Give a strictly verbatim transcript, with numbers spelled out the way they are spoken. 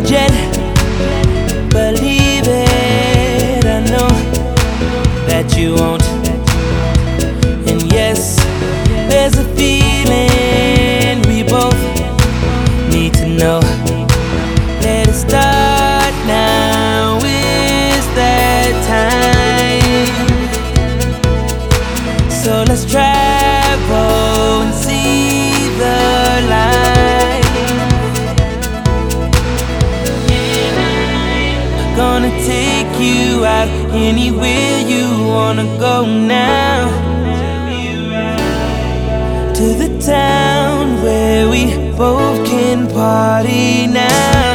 yet. Believe it, I know that you won't. And yes, there's a feeling we both need to know. Let it start now, is that time. So let's travel and see the light. Gonna take you out anywhere you wanna go now, to the town where we both can party now.